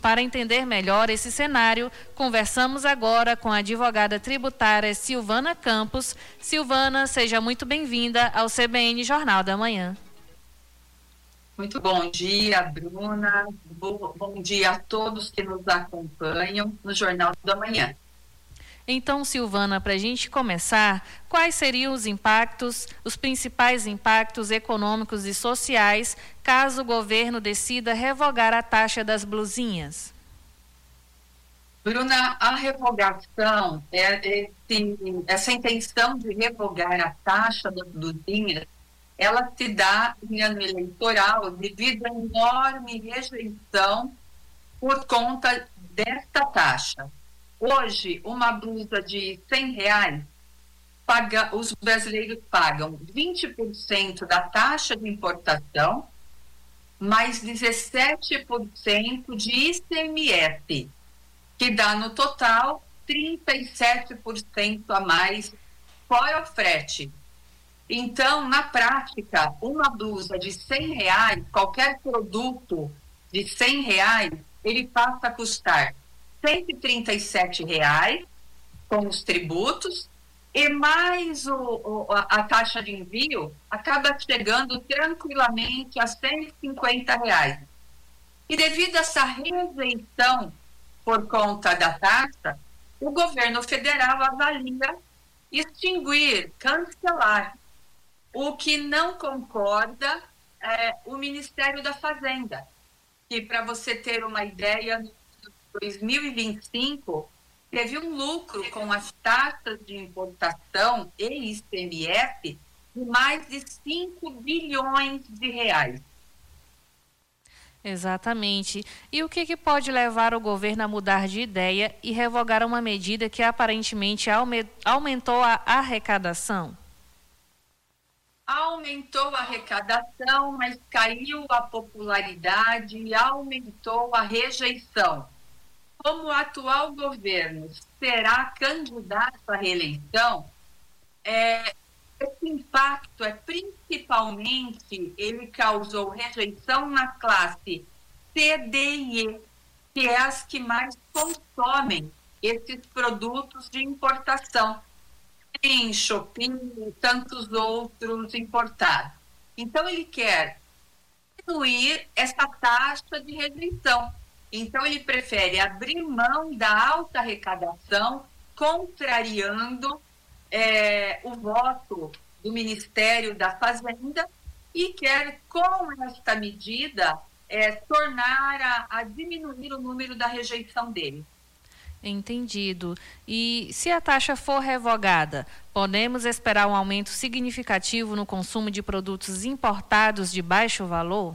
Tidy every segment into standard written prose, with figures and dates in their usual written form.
Para entender melhor esse cenário, conversamos agora com a advogada tributária Silvana Campos. Silvana, seja muito bem-vinda ao CBN Jornal da Manhã. Muito bom dia, Bruna. Bom dia a todos que nos acompanham no Jornal da Manhã. Então, Silvana, para a gente começar, quais seriam os principais impactos econômicos e sociais, caso o governo decida revogar a taxa das blusinhas? Bruna, a revogação, essa intenção de revogar a taxa das blusinhas, ela se dá em ano eleitoral devido à enorme rejeição por conta desta taxa. Hoje, uma blusa de R$100, os brasileiros pagam 20% da taxa de importação, mais 17% de ICMS, que dá no total 37% a mais fora o frete. Então, na prática, uma blusa de R$100, qualquer produto de R$100, ele passa a custar R$137 com os tributos e mais a taxa de envio acaba chegando tranquilamente a R$150. E devido a essa rejeição por conta da taxa, o governo federal avalia extinguir, cancelar. O que não concorda é o Ministério da Fazenda, que, para você ter uma ideia, no 2025 teve um lucro com as taxas de importação e ICMS de mais de R$5 bilhões. Exatamente. E o que pode levar o governo a mudar de ideia e revogar uma medida que aparentemente aumentou a arrecadação? Aumentou a arrecadação, mas caiu a popularidade e aumentou a rejeição. Como o atual governo será candidato à reeleição, esse impacto principalmente, ele causou rejeição na classe C, D e E, que é as que mais consomem esses produtos de importação. Em Shopping e tantos outros importados. Então, ele quer diminuir essa taxa de rejeição. Então, ele prefere abrir mão da alta arrecadação, contrariando o voto do Ministério da Fazenda e quer, com esta medida, tornar a diminuir o número da rejeição dele. Entendido. E se a taxa for revogada, podemos esperar um aumento significativo no consumo de produtos importados de baixo valor?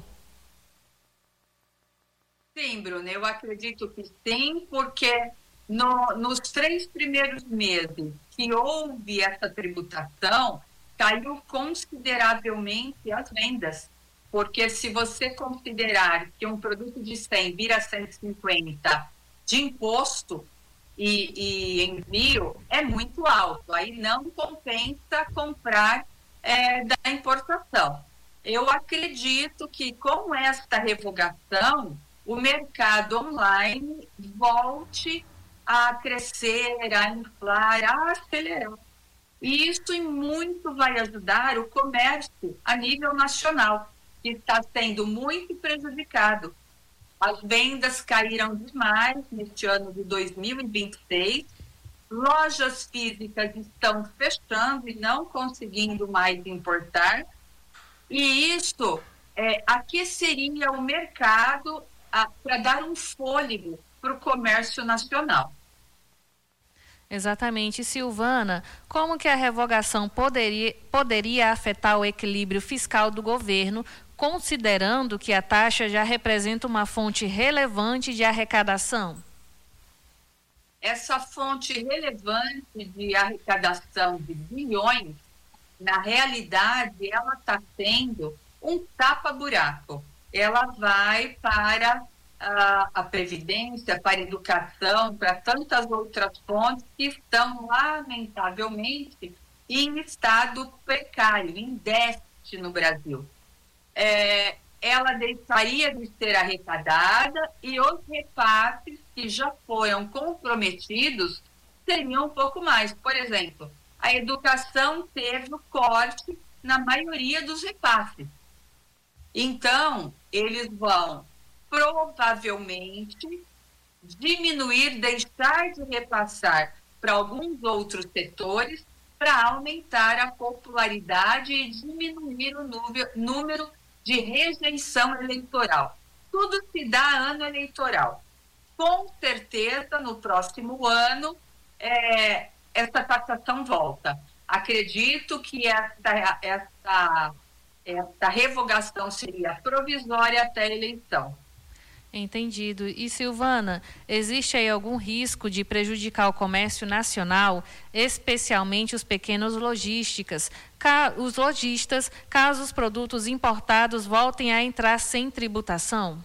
Sim, Bruna, eu acredito que sim, porque nos 3 primeiros meses que houve essa tributação, caiu consideravelmente as vendas. Porque se você considerar que um produto de 100 vira 150 de imposto, e envio é muito alto, aí não compensa comprar da importação. Eu acredito que com esta revogação, o mercado online volte a crescer, a inflar, a acelerar. E isso em muito vai ajudar o comércio a nível nacional, que está sendo muito prejudicado. As vendas caíram demais neste ano de 2026. Lojas físicas estão fechando e não conseguindo mais importar. E isso aqueceria o mercado para dar um fôlego para o comércio nacional. Exatamente. Silvana, como que a revogação poderia afetar o equilíbrio fiscal do governo, considerando que a taxa já representa uma fonte relevante de arrecadação? Essa fonte relevante de arrecadação de bilhões, na realidade, ela está sendo um tapa-buraco. Ela vai para a Previdência, para a educação, para tantas outras fontes que estão, lamentavelmente, em estado precário, em déficit no Brasil. ela deixaria de ser arrecadada e os repasses que já foram comprometidos seriam um pouco mais. Por exemplo, a educação teve o corte na maioria dos repasses. Então, eles vão provavelmente diminuir, deixar de repassar para alguns outros setores para aumentar a popularidade e diminuir o número de rejeição eleitoral. Tudo se dá ano eleitoral. Com certeza, no próximo ano, essa taxação volta. Acredito que essa revogação seria provisória até a eleição. Entendido. E, Silvana, existe aí algum risco de prejudicar o comércio nacional, especialmente os pequenos lojistas, caso os produtos importados voltem a entrar sem tributação?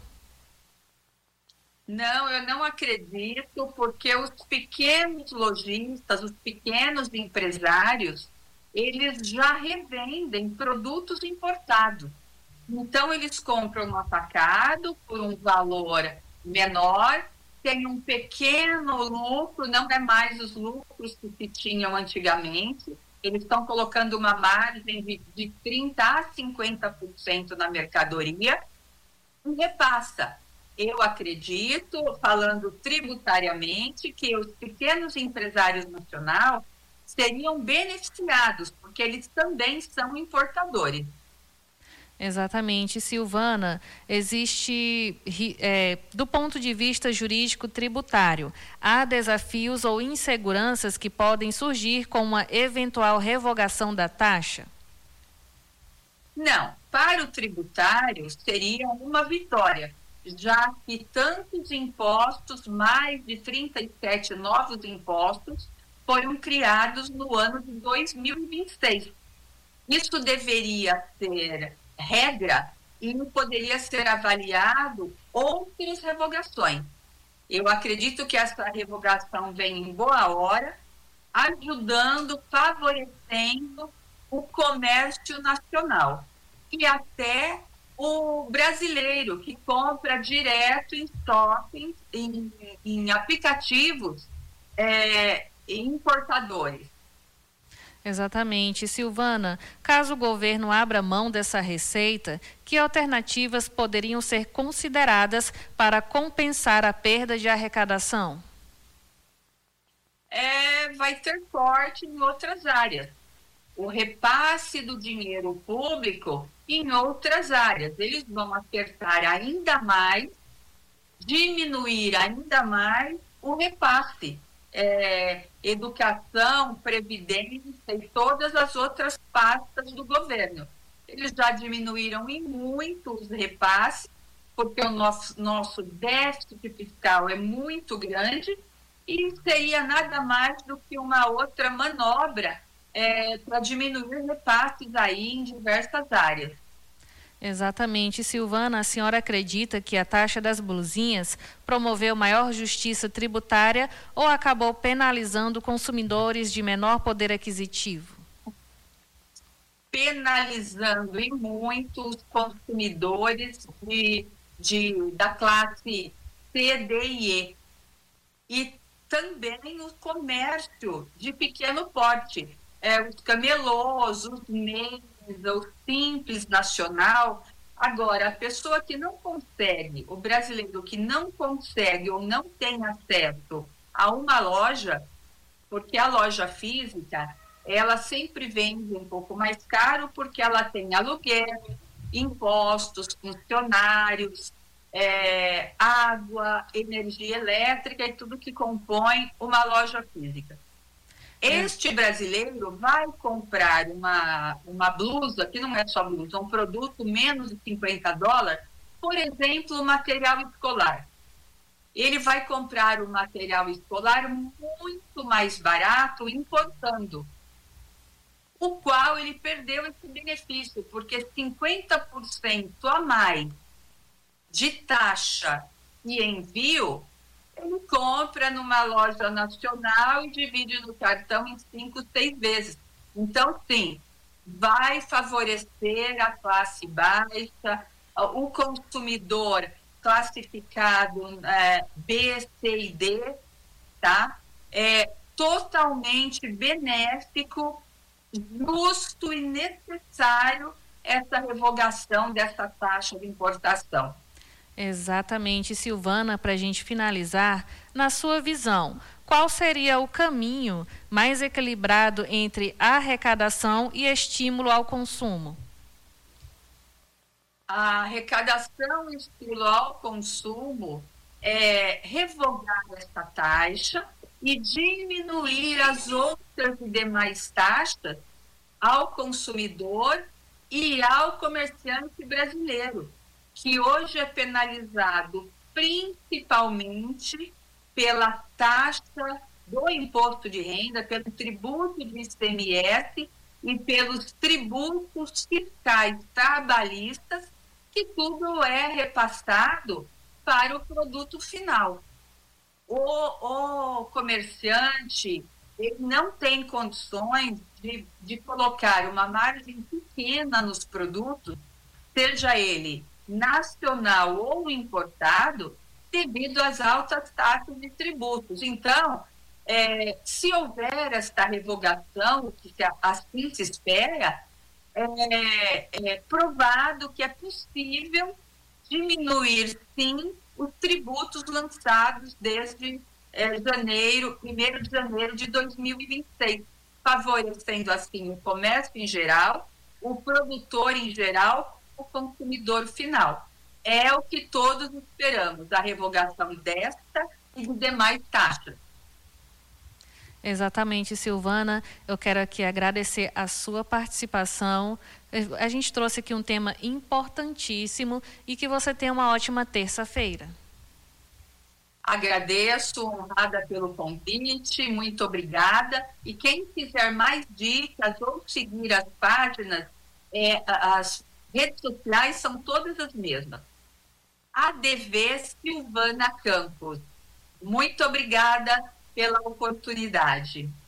Não, eu não acredito, porque os pequenos lojistas, os pequenos empresários, eles já revendem produtos importados. Então, eles compram no atacado por um valor menor, tem um pequeno lucro, não é mais os lucros que se tinham antigamente, eles estão colocando uma margem de 30% a 50% na mercadoria e repassa. Eu acredito, falando tributariamente, que os pequenos empresários nacionais seriam beneficiados, porque eles também são importadores. Exatamente. Silvana, existe, do ponto de vista jurídico tributário, há desafios ou inseguranças que podem surgir com uma eventual revogação da taxa? Não, para o tributário seria uma vitória, já que tantos impostos, mais de 37 novos impostos, foram criados no ano de 2026. Isso deveria ser regra e poderia ser avaliado outras revogações. Eu acredito que essa revogação vem em boa hora, ajudando, favorecendo o comércio nacional e até o brasileiro que compra direto em shopping, em aplicativos importadores. Exatamente. Silvana, caso o governo abra mão dessa receita, que alternativas poderiam ser consideradas para compensar a perda de arrecadação? Vai ter corte em outras áreas. O repasse do dinheiro público em outras áreas. Eles vão apertar ainda mais, diminuir ainda mais o repasse. Educação, previdência e todas as outras pastas do governo. Eles já diminuíram em muito os repasses, porque o nosso déficit fiscal é muito grande e seria nada mais do que uma outra manobra para diminuir repasses aí em diversas áreas. Exatamente. Silvana, a senhora acredita que a taxa das blusinhas promoveu maior justiça tributária ou acabou penalizando consumidores de menor poder aquisitivo? Penalizando e muito os consumidores da classe C, D e E. E também o comércio de pequeno porte, os camelôs, os meios, o simples nacional. Agora, a pessoa que não consegue, o brasileiro que não consegue ou não tem acesso a uma loja, porque a loja física, ela sempre vende um pouco mais caro, porque ela tem aluguel, impostos, funcionários, água, energia elétrica e tudo que compõe uma loja física. Este brasileiro vai comprar uma blusa, que não é só blusa, um produto menos de $50, por exemplo, o material escolar. Ele vai comprar o material escolar muito mais barato importando, o qual ele perdeu esse benefício, porque 50% a mais de taxa e envio, ele compra numa loja nacional e divide no cartão em 5, 6 vezes. Então, sim, vai favorecer a classe baixa, o consumidor classificado B, C e D, tá? É totalmente benéfico, justo e necessário essa revogação dessa taxa de importação. Exatamente, Silvana, para a gente finalizar, na sua visão, qual seria o caminho mais equilibrado entre arrecadação e estímulo ao consumo? A arrecadação e estímulo ao consumo é revogar essa taxa e diminuir as outras e demais taxas ao consumidor e ao comerciante brasileiro, que hoje é penalizado principalmente pela taxa do imposto de renda, pelo tributo de ICMS e pelos tributos fiscais trabalhistas, que tudo é repassado para o produto final. O comerciante ele não tem condições de colocar uma margem pequena nos produtos, seja ele nacional ou importado, devido às altas taxas de tributos. Então, se houver esta revogação, o que assim se espera, é provado que é possível diminuir, sim, os tributos lançados desde 1º de janeiro de 2026, favorecendo, assim, o comércio em geral, o produtor em geral, o consumidor final. É o que todos esperamos, a revogação desta e de demais taxas. Exatamente, Silvana. Eu quero aqui agradecer a sua participação. A gente trouxe aqui um tema importantíssimo e que você tenha uma ótima terça-feira. Agradeço, honrada pelo convite, muito obrigada. E quem quiser mais dicas ou seguir as páginas, as redes sociais são todas as mesmas. ADV Silvana Campos. Muito obrigada pela oportunidade.